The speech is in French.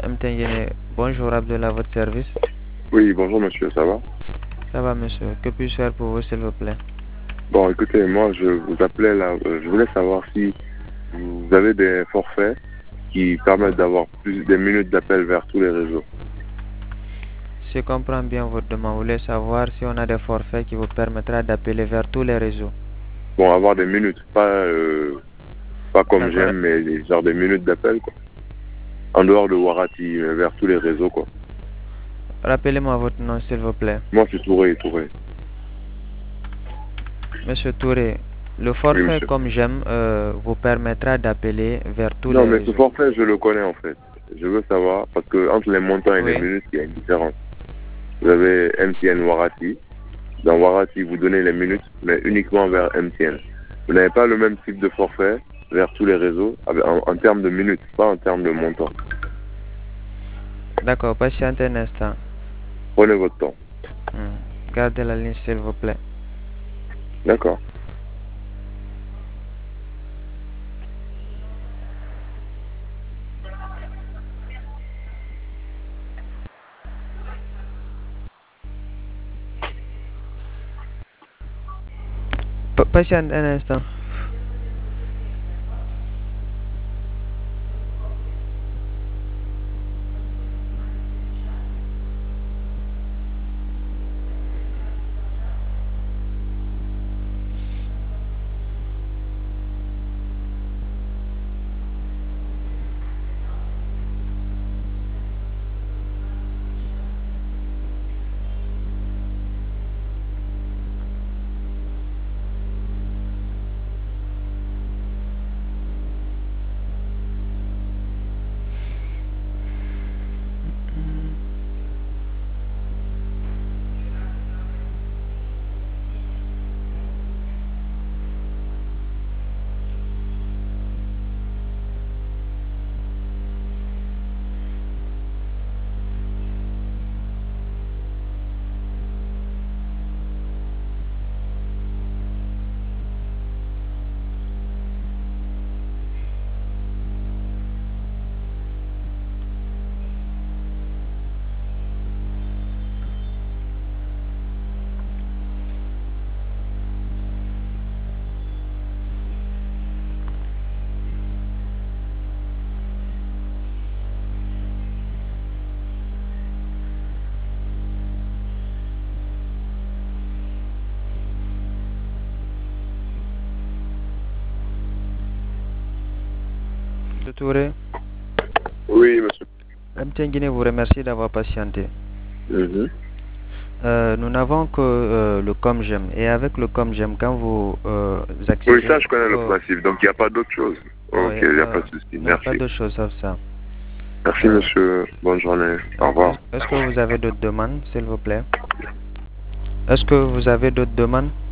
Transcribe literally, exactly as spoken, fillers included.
M T N, bonjour Abdullah, à votre service. Oui, bonjour monsieur, ça va? Ça va monsieur, que puis-je faire pour vous s'il vous plaît? Bon, écoutez, moi je vous appelais là, euh, je voulais savoir si vous avez des forfaits qui permettent d'avoir plus des minutes d'appel vers tous les réseaux. Si je comprends bien votre demande, vous voulez savoir si on a des forfaits qui vous permettra d'appeler vers tous les réseaux. Bon, avoir des minutes, pas, euh, pas comme D'accord. j'aime, mais des- genre des minutes d'appel, quoi. En dehors de Warati, mais vers tous les réseaux, quoi. Rappelez-moi votre nom s'il vous plaît. Moi, c'est Touré, Touré. Monsieur Touré, le Oui, forfait monsieur. comme j'aime euh, vous permettra d'appeler vers tous Non, les mais ce réseaux. forfait, je le connais en fait. Je veux savoir, parce que entre les montants et les Oui. minutes, il y a une différence. Vous avez M T N Warati. Dans Warati, vous donnez les minutes, mais uniquement vers M T N. Vous n'avez pas le même type de forfait vers tous les réseaux, en, en termes de minutes, pas en termes de montant. D'accord, patientez un instant. Prenez votre temps. Hmm. Gardez la ligne s'il vous plaît. D'accord. Pa- patiente un instant. Monsieur Touré, Oui, monsieur. M T N vous remercie d'avoir patienté. Mhm. Euh, nous n'avons que euh, le ComGem. Et avec le ComGem, quand vous euh, Oui, accédez ça, je connais le au... principe. Donc, il n'y a pas d'autre chose. Oh, Ok, y a il n'y a pas, pas de souci. non, pas Merci. de choses sauf ça. Merci, Euh, monsieur. Bonne journée. Au euh, revoir. est-ce, est-ce que vous avez d'autres demandes, s'il vous plaît? Est-ce que vous avez d'autres demandes?